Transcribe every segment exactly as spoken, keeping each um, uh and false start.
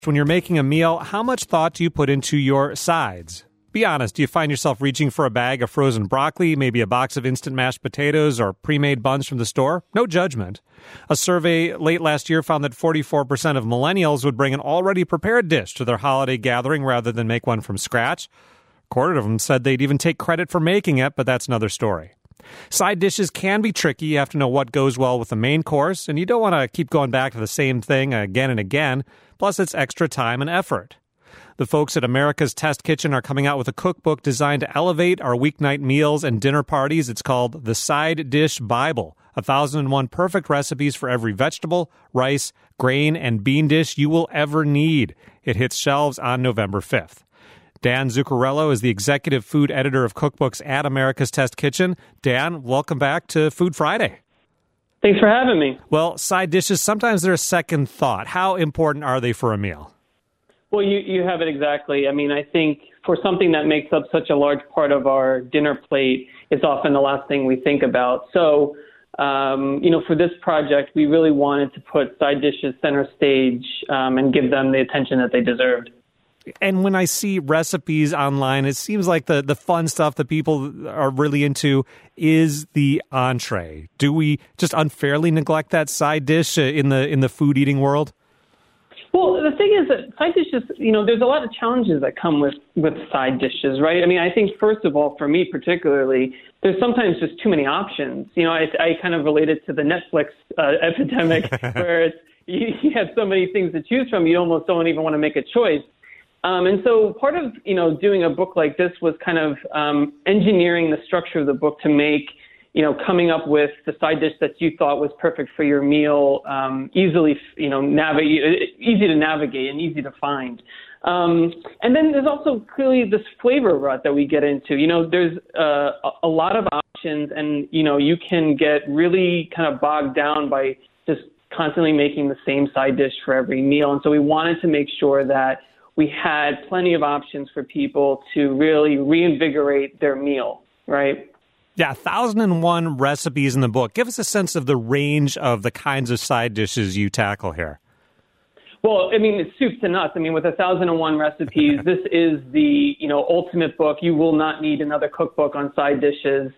When you're making a meal, how much thought do you put into your sides? Be honest, do you find yourself reaching for a bag of frozen broccoli, maybe a box of instant mashed potatoes, or pre-made buns from the store? No judgment. A survey late last year found that forty-four percent of millennials would bring an already prepared dish to their holiday gathering rather than make one from scratch. A quarter of them said they'd even take credit for making it, but that's another story. Side dishes can be tricky. You have to know what goes well with the main course, and you don't want to keep going back to the same thing again and again. Plus, it's extra time and effort. The folks at America's Test Kitchen are coming out with a cookbook designed to elevate our weeknight meals and dinner parties. It's called The Side Dish Bible, one thousand one perfect recipes for every vegetable, rice, grain, and bean dish you will ever need. It hits shelves on November fifth. Dan Zuccarello is the executive food editor of cookbooks at America's Test Kitchen. Dan, welcome back to Food Friday. Thanks for having me. Well, side dishes, sometimes they're a second thought. How important are they for a meal? Well, you, you have it exactly. I mean, I think for something that makes up such a large part of our dinner plate, it's often the last thing we think about. So, um, you know, for this project, we really wanted to put side dishes center stage um, and give them the attention that they deserved. And when I see recipes online, it seems like the, the fun stuff that people are really into is the entree. Do we just unfairly neglect that side dish in the in the food eating world? Well, the thing is that side dishes, you know, there's a lot of challenges that come with, with side dishes, right? I mean, I think, first of all, for me particularly, there's sometimes just too many options. You know, I, I kind of relate it to the Netflix uh, epidemic where it's, you, you have so many things to choose from, you almost don't even want to make a choice. Um, and so part of, you know, doing a book like this was kind of um, engineering the structure of the book to make, you know, coming up with the side dish that you thought was perfect for your meal, um, easily, you know, navigate, easy to navigate and easy to find. Um, and then there's also clearly this flavor rut that we get into. You know, there's uh, a lot of options, and, you know, you can get really kind of bogged down by just constantly making the same side dish for every meal. And so we wanted to make sure that we had plenty of options for people to really reinvigorate their meal, right? Yeah, one thousand one recipes in the book. Give us a sense of the range of the kinds of side dishes you tackle here. Well, I mean, it's soup to nuts. I mean, with one thousand one recipes, this is the, you know, ultimate book. You will not need another cookbook on side dishes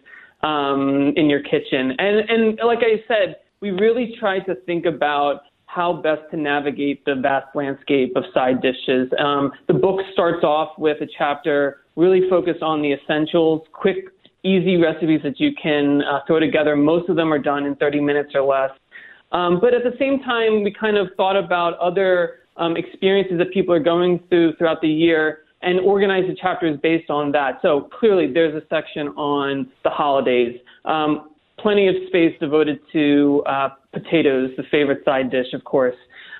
um, in your kitchen. And, and like I said, we really tried to think about how best to navigate the vast landscape of side dishes. Um, the book starts off with a chapter really focused on the essentials, quick, easy recipes that you can uh, throw together. Most of them are done in thirty minutes or less. Um, but at the same time, we kind of thought about other um, experiences that people are going through throughout the year and organized the chapters based on that. So clearly there's a section on the holidays. Um, plenty of space devoted to uh, potatoes, the favorite side dish, of course.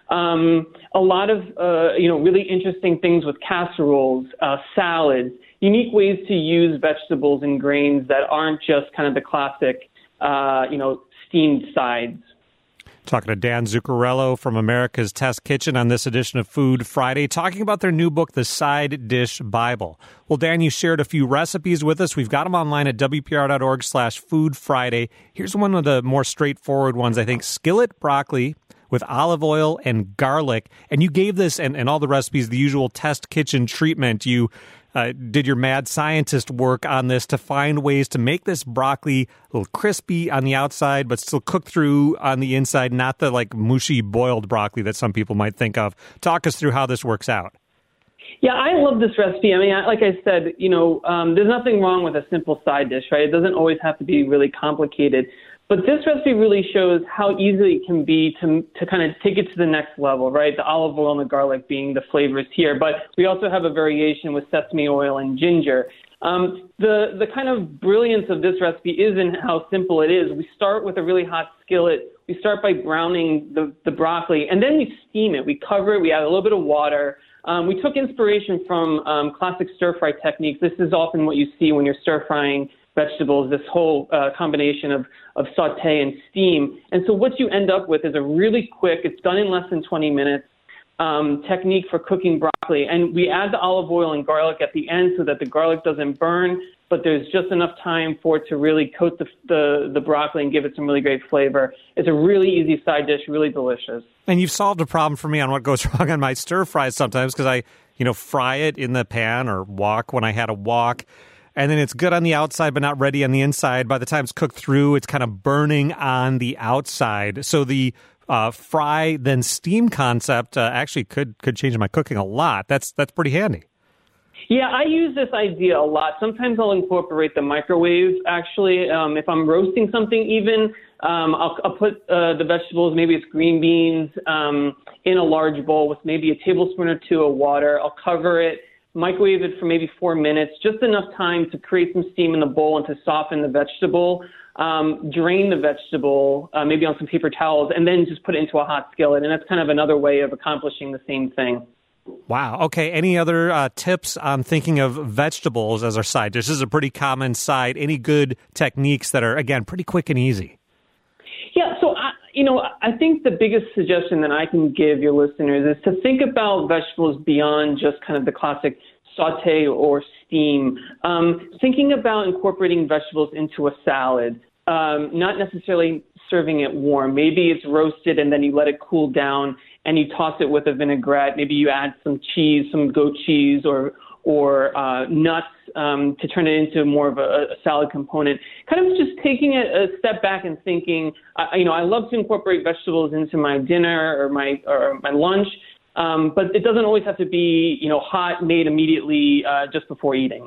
Um, a lot of, uh, you know, really interesting things with casseroles, uh, salads, unique ways to use vegetables and grains that aren't just kind of the classic, uh, you know, steamed sides. Talking to Dan Zuccarello from America's Test Kitchen on this edition of Food Friday, talking about their new book, The Side Dish Bible. Well, Dan, you shared a few recipes with us. We've got them online at W P R dot org slash Food Friday. Here's one of the more straightforward ones, I think. Skillet broccoli with olive oil and garlic. And you gave this and, and all the recipes the usual Test Kitchen treatment. You Uh, did your mad scientist work on this to find ways to make this broccoli a little crispy on the outside, but still cook through on the inside, not the like mushy boiled broccoli that some people might think of. Talk us through how this works out. Yeah, I love this recipe. I mean, I, like I said, you know, um, there's nothing wrong with a simple side dish, right? It doesn't always have to be really complicated. But this recipe really shows how easy it can be to to kind of take it to the next level, right? The olive oil and the garlic being the flavors here. But we also have a variation with sesame oil and ginger. Um, the, the kind of brilliance of this recipe is in how simple it is. We start with a really hot skillet. We start by browning the, the broccoli, and then we steam it. We cover it. We add a little bit of water. Um, we took inspiration from um, classic stir-fry techniques. This is often what you see when you're stir-frying vegetables, this whole uh, combination of, of saute and steam. And so what you end up with is a really quick, it's done in less than twenty minutes, um, technique for cooking broccoli. And we add the olive oil and garlic at the end so that the garlic doesn't burn, but there's just enough time for it to really coat the, the, the broccoli and give it some really great flavor. It's a really easy side dish, really delicious. And you've solved a problem for me on what goes wrong on my stir fries sometimes because I, you know, fry it in the pan or wok when I had a wok. And then it's good on the outside, but not ready on the inside. By the time it's cooked through, it's kind of burning on the outside. So the uh, fry then steam concept uh, actually could could change my cooking a lot. That's that's pretty handy. Yeah, I use this idea a lot. Sometimes I'll incorporate the microwave, actually. Um, if I'm roasting something even, um, I'll, I'll put uh, the vegetables, maybe it's green beans, um, in a large bowl with maybe a tablespoon or two of water. I'll cover it, microwave it for maybe four minutes, just enough time to create some steam in the bowl and to soften the vegetable. Um, drain the vegetable, uh, maybe on some paper towels, and then just put it into a hot skillet. And that's kind of another way of accomplishing the same thing. Wow. Okay. Any other uh, tips on thinking of vegetables as our side dish? This is a pretty common side. Any good techniques that are, again, pretty quick and easy? Yeah. So, I, you know, I think the biggest suggestion that I can give your listeners is to think about vegetables beyond just kind of the classic saute or steam. Um, thinking about incorporating vegetables into a salad, um, not necessarily serving it warm. Maybe it's roasted and then you let it cool down and you toss it with a vinaigrette. Maybe you add some cheese, some goat cheese or or uh, nuts um, to turn it into more of a, a salad component. Kind of just taking a, a step back and thinking, uh, you know, I love to incorporate vegetables into my dinner or my or my lunch, um, but it doesn't always have to be, you know, hot, made immediately uh, just before eating.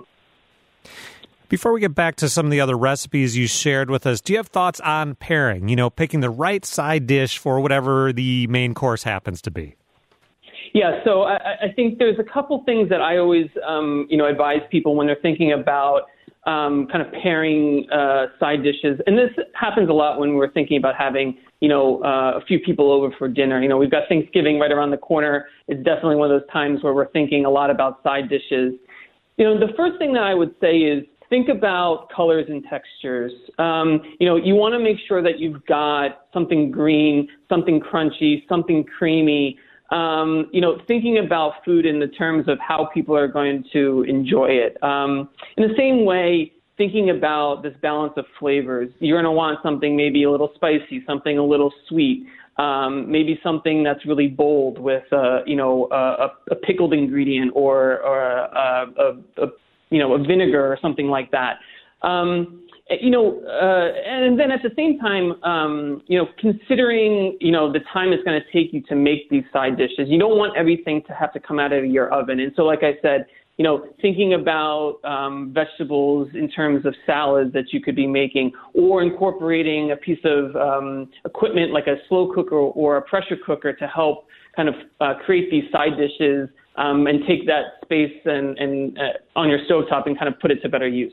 Before we get back to some of the other recipes you shared with us, do you have thoughts on pairing, you know, picking the right side dish for whatever the main course happens to be? Yeah, so I, I think there's a couple things that I always, um, you know, advise people when they're thinking about um, kind of pairing uh, side dishes. And this happens a lot when we're thinking about having, you know, uh, a few people over for dinner. You know, we've got Thanksgiving right around the corner. It's definitely one of those times where we're thinking a lot about side dishes. You know, the first thing that I would say is, think about colors and textures. Um, you know, you want to make sure that you've got something green, something crunchy, something creamy. Um, you know, thinking about food in the terms of how people are going to enjoy it. Um, in the same way, thinking about this balance of flavors. You're going to want something maybe a little spicy, something a little sweet, um, maybe something that's really bold with, uh, you know, a, a pickled ingredient or, or a, a, a you know, a vinegar or something like that. Um, you know, uh, and then at the same time, um, you know, considering, you know, the time it's going to take you to make these side dishes, you don't want everything to have to come out of your oven. And so, like I said, you know, thinking about um, vegetables in terms of salads that you could be making, or incorporating a piece of um, equipment like a slow cooker or a pressure cooker to help kind of uh, create these side dishes um, and take that space and, and uh, on your stovetop and kind of put it to better use.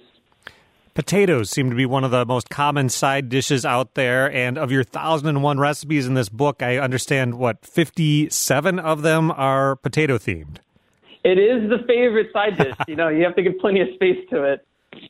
Potatoes seem to be one of the most common side dishes out there. And of your one thousand one recipes in this book, I understand, what, fifty-seven of them are potato-themed? It is the favorite side dish. You know, you have to give plenty of space to it.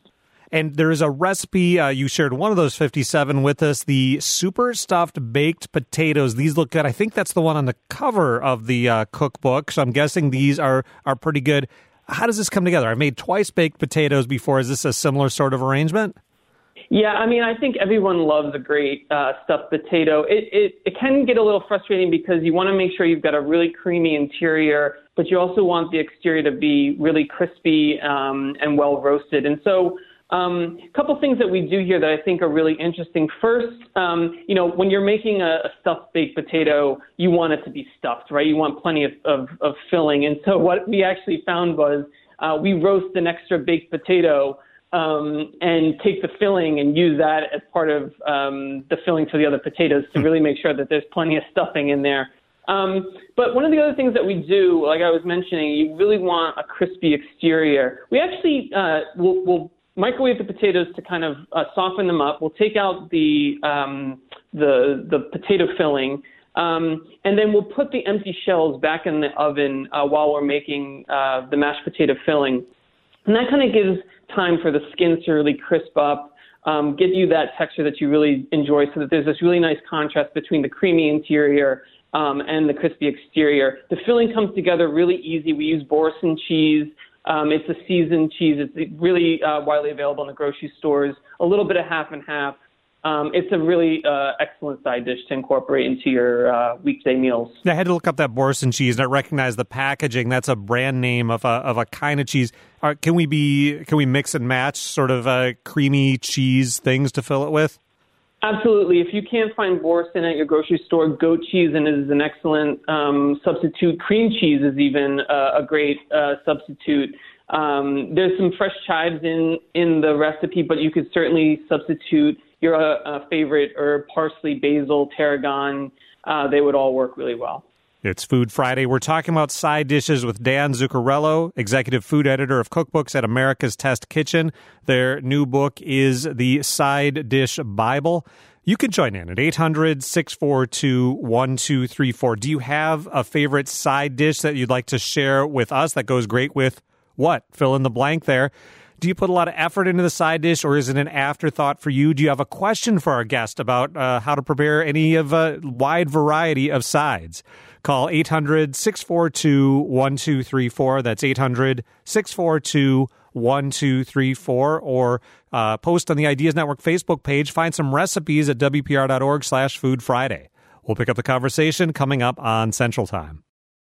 And there is a recipe, uh, you shared one of those fifty-seven with us, the super stuffed baked potatoes. These look good. I think that's the one on the cover of the uh, cookbook, so I'm guessing these are, are pretty good. How does this come together? I've made twice baked potatoes before. Is this a similar sort of arrangement? Yeah, I mean, I think everyone loves a great uh, stuffed potato. It, it it can get a little frustrating because you want to make sure you've got a really creamy interior, but you also want the exterior to be really crispy um, and well roasted. And so um, a couple things that we do here that I think are really interesting. First, um, you know, when you're making a, a stuffed baked potato, you want it to be stuffed, right? You want plenty of, of, of filling. And so what we actually found was uh, we roast an extra baked potato Um, and take the filling and use that as part of um, the filling for the other potatoes to really make sure that there's plenty of stuffing in there. Um, but one of the other things that we do, like I was mentioning, you really want a crispy exterior. We actually uh, will we'll microwave the potatoes to kind of uh, soften them up. We'll take out the um, the the potato filling, um, and then we'll put the empty shells back in the oven uh, while we're making uh, the mashed potato filling. And that kind of gives time for the skins to really crisp up, um, give you that texture that you really enjoy so that there's this really nice contrast between the creamy interior um, and the crispy exterior. The filling comes together really easy. We use Boursin cheese. Um, it's a seasoned cheese. It's really uh, widely available in the grocery stores. A little bit of half and half. Um, it's a really uh, excellent side dish to incorporate into your uh, weekday meals. I had to look up that Boursin cheese, and I recognize the packaging. That's a brand name of a of a kind of cheese. Uh, can we be can we mix and match sort of uh, creamy cheese things to fill it with? Absolutely. If you can't find Boursin at your grocery store, goat cheese and is an excellent um, substitute. Cream cheese is even uh, a great uh, substitute. Um, there's some fresh chives in in the recipe, but you could certainly substitute your uh, favorite herb, parsley, basil, tarragon. Uh, they would all work really well. It's Food Friday. We're talking about side dishes with Dan Zuccarello, executive food editor of cookbooks at America's Test Kitchen. Their new book is The Side Dish Bible. You can join in at eight hundred, six four two, one two three four. Do you have a favorite side dish that you'd like to share with us that goes great with what? Fill in the blank there. Do you put a lot of effort into the side dish, or is it an afterthought for you? Do you have a question for our guest about uh, how to prepare any of a wide variety of sides? Call eight hundred, six four two, one two three four. That's eight hundred, six four two, one two three four. Or uh, post on the Ideas Network Facebook page. Find some recipes at W P R dot org slash Food Friday. We'll pick up the conversation coming up on Central Time.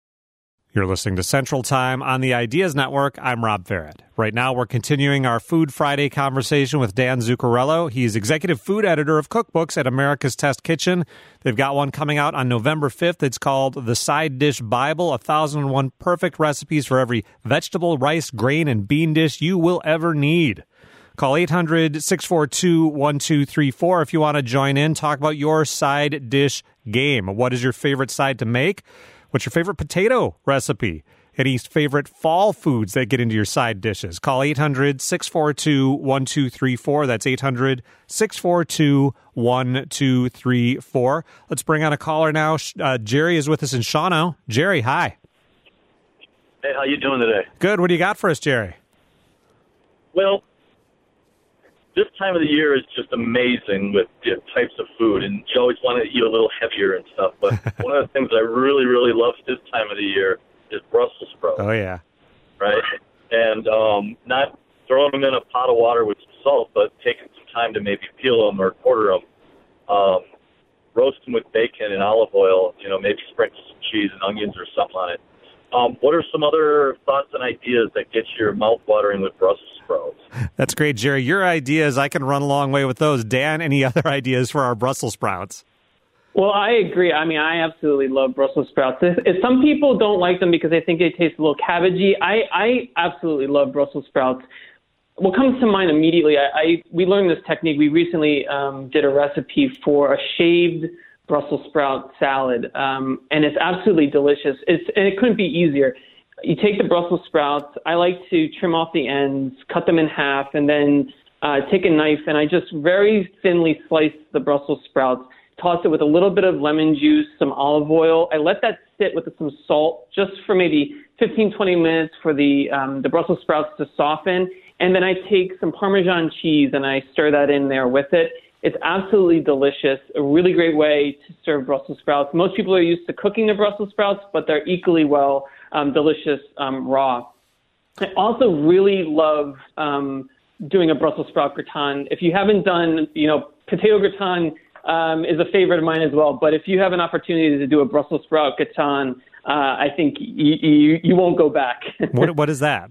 You're listening to Central Time on the Ideas Network. I'm Rob Farrett. Right now, we're continuing our Food Friday conversation with Dan Zuccarello. He's executive food editor of cookbooks at America's Test Kitchen. They've got one coming out on November fifth. It's called The Side Dish Bible, one thousand one perfect recipes for every vegetable, rice, grain, and bean dish you will ever need. Call eight hundred, six four two, one two three four if you want to join in. Talk about your side dish game. What is your favorite side to make? What's your favorite potato recipe? Any favorite fall foods that get into your side dishes? Call eight hundred, six four two, one two three four. That's eight hundred, six four two, one two three four. Let's bring on a caller now. Uh, Jerry is with us in Shawano. Jerry, hi. Hey, how you doing today? Good. What do you got for us, Jerry? Well, this time of the year is just amazing with the types of food, and you always want to eat a little heavier and stuff. But one of the things I really, really love this time of the year is Brussels sprouts. Oh, yeah. Right? And um, not throwing them in a pot of water with some salt, but taking some time to maybe peel them or quarter them. Um, roast them with bacon and olive oil, you know, maybe sprinkle some cheese and onions or something on it. Um, what are some other thoughts and ideas that get your mouth watering with Brussels sprouts? That's great, Jerry. Your ideas, I can run a long way with those. Dan, any other ideas for our Brussels sprouts? Well, I agree. I mean, I absolutely love Brussels sprouts. If, if some people don't like them because they think they taste a little cabbagey, I, I absolutely love Brussels sprouts. What comes to mind immediately, I, I we learned this technique. We recently um, did a recipe for a shaved Brussels sprout salad, um, and it's absolutely delicious. It's and it couldn't be easier. You take the Brussels sprouts. I like to trim off the ends, cut them in half, and then uh, take a knife and I just very thinly slice the Brussels sprouts. Toss it with a little bit of lemon juice, some olive oil. I let that sit with some salt just for maybe fifteen, twenty minutes for the um, the Brussels sprouts to soften. And then I take some Parmesan cheese and I stir that in there with it. It's absolutely delicious, a really great way to serve Brussels sprouts. Most people are used to cooking the Brussels sprouts, but they're equally well um, delicious um, raw. I also really love um, doing a Brussels sprout gratin. If you haven't done, you know, potato gratin um, is a favorite of mine as well. But if you have an opportunity to do a Brussels sprout gratin, uh, I think you, you, you won't go back. what What is that?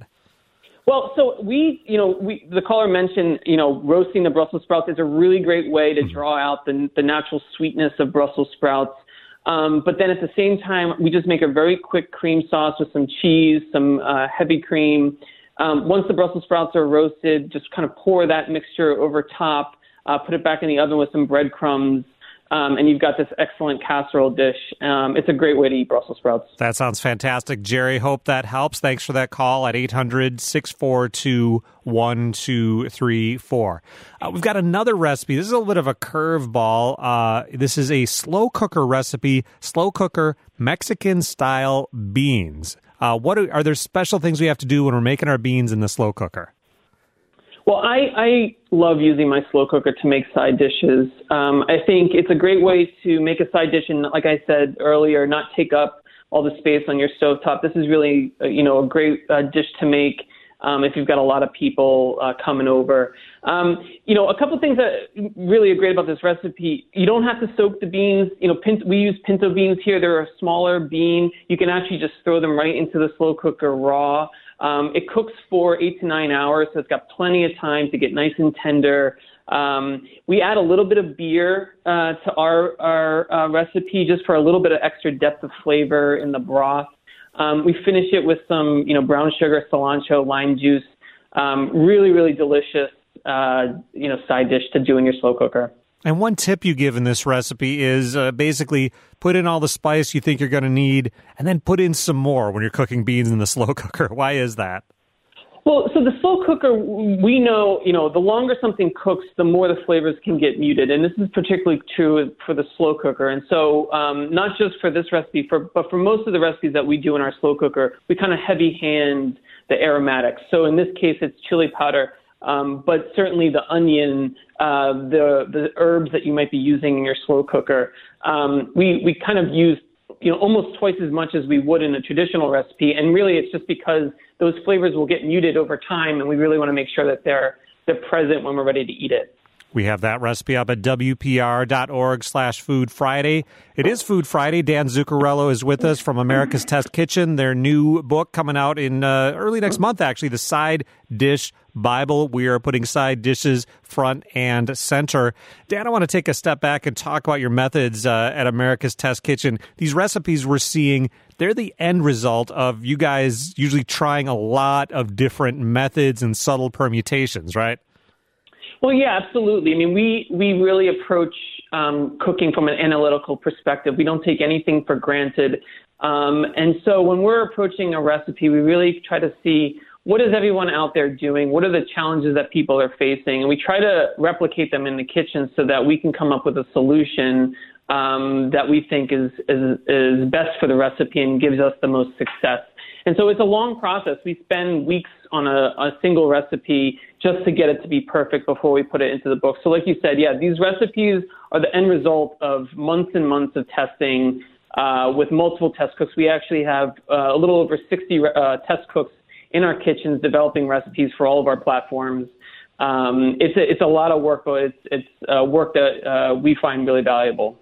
Well, so we, you know, we, the caller mentioned, you know, roasting the Brussels sprouts is a really great way to draw out the, the natural sweetness of Brussels sprouts. Um, but then at the same time, we just make a very quick cream sauce with some cheese, some uh, heavy cream. Um, once the Brussels sprouts are roasted, just kind of pour that mixture over top, uh, put it back in the oven with some breadcrumbs. Um, and you've got this excellent casserole dish. Um, it's a great way to eat Brussels sprouts. That sounds fantastic, Jerry. Hope that helps. Thanks for that call at eight hundred, six four two, one two three four. Uh, we've got another recipe. This is a little bit of a curveball. Uh, this is a slow cooker recipe, slow cooker Mexican-style beans. Uh, what are, are there special things we have to do when we're making our beans in the slow cooker? Well, I, I love using my slow cooker to make side dishes. Um, I think it's a great way to make a side dish and, like I said earlier, not take up all the space on your stovetop. This is really, uh, you know, a great uh, dish to make um, if you've got a lot of people uh, coming over. Um, you know, a couple of things that really are great about this recipe. You don't have to soak the beans. You know, pin- we use pinto beans here. They're a smaller bean. You can actually just throw them right into the slow cooker raw. Um, it cooks for eight to nine hours, so it's got plenty of time to get nice and tender. Um, we add a little bit of beer uh, to our, our uh, recipe just for a little bit of extra depth of flavor in the broth. Um, we finish it with some, you know, brown sugar, cilantro, lime juice. Um, really, really delicious, uh, you know, side dish to do in your slow cooker. And one tip you give in this recipe is uh, basically put in all the spice you think you're going to need and then put in some more when you're cooking beans in the slow cooker. Why is that? Well, so the slow cooker, we know, you know, the longer something cooks, the more the flavors can get muted. And this is particularly true for the slow cooker. And so um, not just for this recipe, for, but for most of the recipes that we do in our slow cooker, we kind of heavy hand the aromatics. So in this case, it's chili powder. Um, but certainly the onion, uh, the the herbs that you might be using in your slow cooker, um, we we kind of use, you know, almost twice as much as we would in a traditional recipe. And really, it's just because those flavors will get muted over time, and we really want to make sure that they're they're present when we're ready to eat it. We have that recipe up at W P R dot org slash Food Friday. It is Food Friday. Dan Zuccarello is with us from America's Test Kitchen. Their new book coming out in uh, early next month, actually, the Side Dish Bible. We are putting side dishes front and center. Dan, I want to take a step back and talk about your methods uh, at America's Test Kitchen. These recipes we're seeing, they're the end result of you guys usually trying a lot of different methods and subtle permutations, right? Well, yeah, absolutely. I mean, we, we really approach um, cooking from an analytical perspective. We don't take anything for granted. Um, and so when we're approaching a recipe, we really try to see what is everyone out there doing? What are the challenges that people are facing? And we try to replicate them in the kitchen so that we can come up with a solution um, that we think is, is, is best for the recipe and gives us the most success. And so it's a long process. We spend weeks on a, a single recipe just to get it to be perfect before we put it into the book. So like you said, yeah, these recipes are the end result of months and months of testing uh, with multiple test cooks. We actually have uh, a little over sixty uh, test cooks in our kitchens developing recipes for all of our platforms. Um, it's, a, it's a lot of work, but it's, it's uh, work that uh, we find really valuable.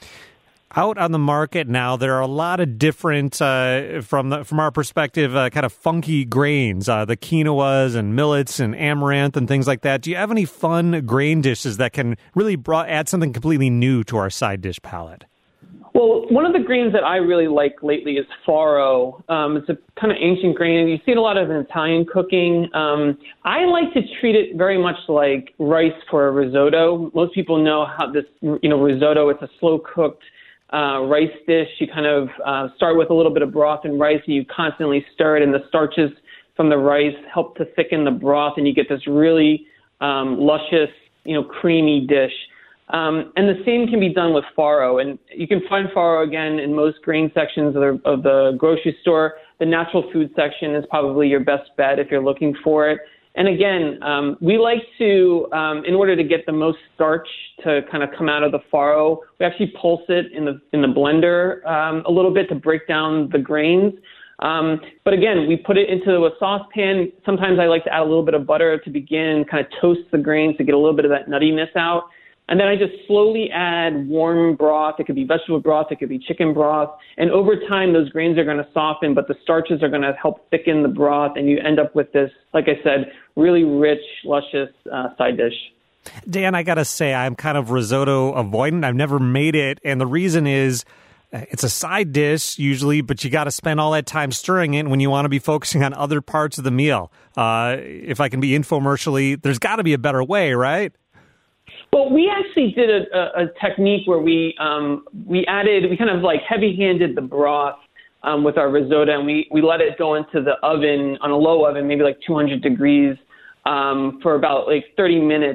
Out on the market now, there are a lot of different, uh, from the, from our perspective, uh, kind of funky grains, uh, the quinoas and millets and amaranth and things like that. Do you have any fun grain dishes that can really brought, add something completely new to our side dish palette? Well, one of the grains that I really like lately is farro. Um, it's a kind of ancient grain. You see it a lot of in Italian cooking. Um, I like to treat it very much like rice for a risotto. Most people know how this, you know, risotto, it's a slow-cooked Uh, rice dish. You kind of uh, start with a little bit of broth and rice, and you constantly stir it, and the starches from the rice help to thicken the broth, and you get this really um, luscious, you know, creamy dish. Um, and the same can be done with farro, and you can find farro again in most grain sections of the, of the grocery store. The natural food section is probably your best bet if you're looking for it. And again, um, we like to, um, in order to get the most starch to kind of come out of the farro, we actually pulse it in the in the blender um, a little bit to break down the grains. Um, but again, we put it into a saucepan. Sometimes I like to add a little bit of butter to begin, kind of toast the grains to get a little bit of that nuttiness out. And then I just slowly add warm broth. It could be vegetable broth. It could be chicken broth. And over time, those grains are going to soften, but the starches are going to help thicken the broth. And you end up with this, like I said, really rich, luscious uh, side dish. Dan, I got to say, I'm kind of risotto avoidant. I've never made it. And the reason is it's a side dish usually, but you got to spend all that time stirring it when you want to be focusing on other parts of the meal. Uh, if I can be infomercially, there's got to be a better way, right? Well, we actually did a, a, a technique where we um, we added, we kind of like heavy-handed the broth um, with our risotto, and we, we let it go into the oven on a low oven, maybe like two hundred degrees um, for about like thirty minutes.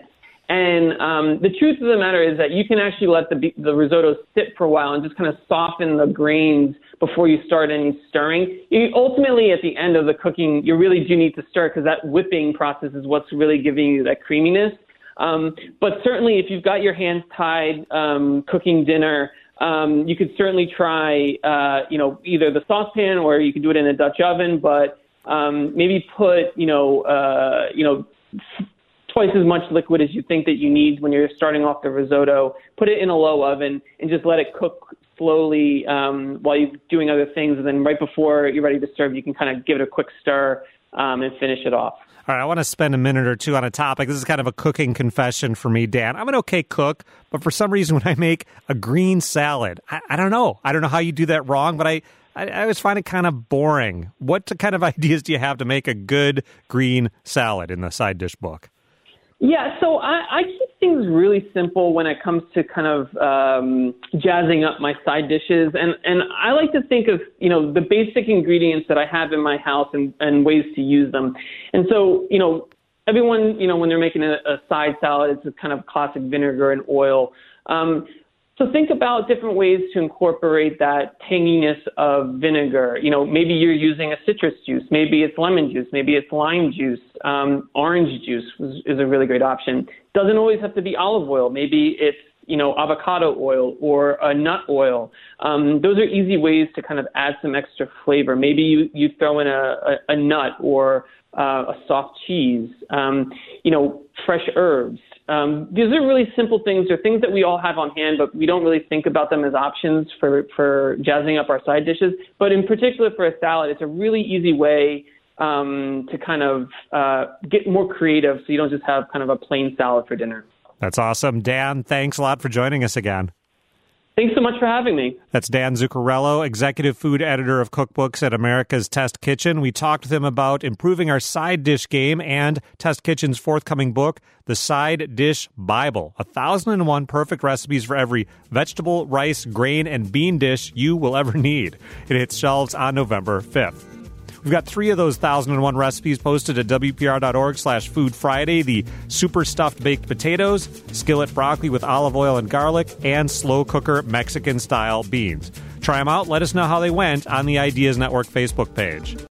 And um, the truth of the matter is that you can actually let the the risotto sit for a while and just kind of soften the grains before you start any stirring. You, ultimately, at the end of the cooking, you really do need to stir because that whipping process is what's really giving you that creaminess. Um, but certainly, if you've got your hands tied um, cooking dinner, um, you could certainly try, uh, you know, either the saucepan or you could do it in a Dutch oven. But um, maybe put, you know, uh, you know. twice as much liquid as you think that you need when you're starting off the risotto. Put it in a low oven and just let it cook slowly um, while you're doing other things. And then right before you're ready to serve, you can kind of give it a quick stir um, and finish it off. All right, I want to spend a minute or two on a topic. This is kind of a cooking confession for me, Dan. I'm an okay cook, but for some reason when I make a green salad, I, I don't know. I don't know how you do that wrong, but I, I, I always find it kind of boring. What kind of ideas do you have to make a good green salad in the side dish book? Yeah, so I, I keep things really simple when it comes to kind of um, jazzing up my side dishes. And, and I like to think of, you know, the basic ingredients that I have in my house and, and ways to use them. And so, you know, everyone, you know, when they're making a, a side salad, it's a kind of classic vinegar and oil. Um, So think about different ways to incorporate that tanginess of vinegar. You know, maybe you're using a citrus juice. Maybe it's lemon juice. Maybe it's lime juice. Um, orange juice is, is a really great option. Doesn't always have to be olive oil. Maybe it's, you know, avocado oil or a nut oil. Um, those are easy ways to kind of add some extra flavor. Maybe you, you throw in a, a, a nut or uh, a soft cheese, um, you know, fresh herbs. Um, these are really simple things. They're things that we all have on hand, but we don't really think about them as options for, for jazzing up our side dishes. But in particular for a salad, it's a really easy way um, to kind of uh, get more creative so you don't just have kind of a plain salad for dinner. That's awesome. Dan, thanks a lot for joining us again. Thanks so much for having me. That's Dan Zuccarello, executive food editor of cookbooks at America's Test Kitchen. We talked with him about improving our side dish game and Test Kitchen's forthcoming book, The Side Dish Bible, one thousand one perfect recipes for every vegetable, rice, grain, and bean dish you will ever need. It hits shelves on November fifth. We've got three of those one thousand one recipes posted at W P R dot org slash Food Friday. The super stuffed baked potatoes, skillet broccoli with olive oil and garlic, and slow cooker Mexican-style beans. Try them out. Let us know how they went on the Ideas Network Facebook page.